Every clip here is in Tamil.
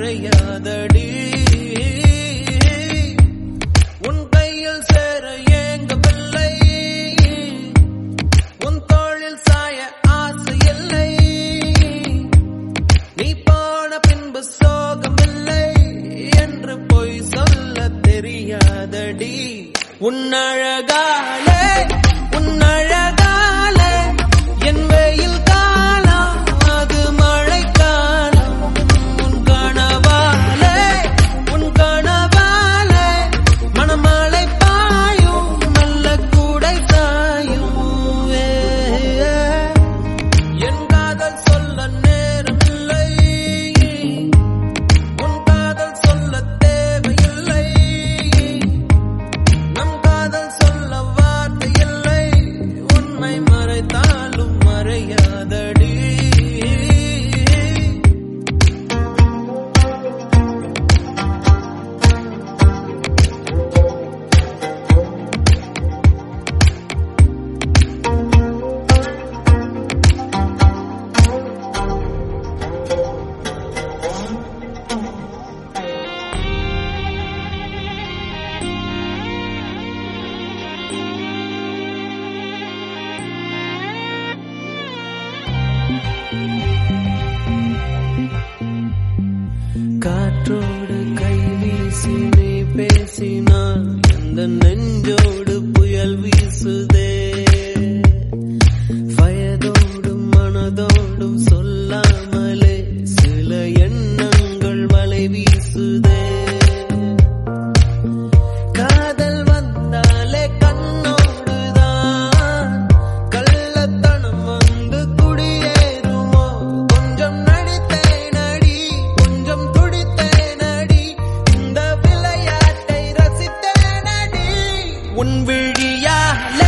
மறையாதடி. உன் கையில் சேர ஏங்கவில்லை, உன் தோளில் சாய ஆசை இல்லை. நீ போன பின்பு சோகமில்லை என்று பொய் சொல்ல தெரியாதடி. உன் அழகாலே உன் அழகாலே என் வெயில் காலம் அது மழை காலம். உன் கனவாலே மணமழை பாயும் நல்ல கூடை சாயும். என் காதல் சொல்ல நேரமில்லை, உன் காதல் சொல்ல தேவையில்லை. நம் காதல் சொல்ல வார்த்தை இல்லை, உண்மை மறைத்தாலும் மறையாதடி. காற்றோடு கை வீசி நீ பேசினான், அந்த நெஞ்சோடு புயல் வீசுதே. வயதோடும் மனதோடும் சொல்லாமலே சில எண்ணங்கள் வலை வீசுதே. காதல் வந்தாலே கண்ணோடுதான் கள்ளத்தனம் வந்து குடியேறுமோ. கொஞ்சம் நடித்தேனடி, கொஞ்சம் துடித்தேனடி, இந்த விளையாட்டை ரசித்தேனடி. உன் விழியாலே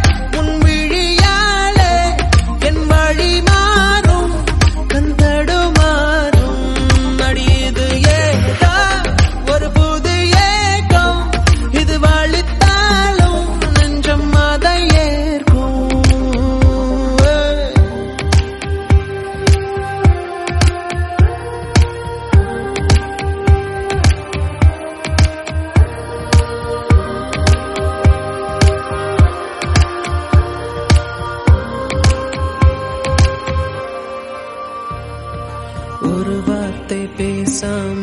என் வழி மாறும், கந்தடு மாறும். அடியது ஏதா ஒரு புது ஏக்கம், இது வலித்தாலும் நெஞ்சம் அதை ஏற்கும். ஒரு வார்த்தை பேசாம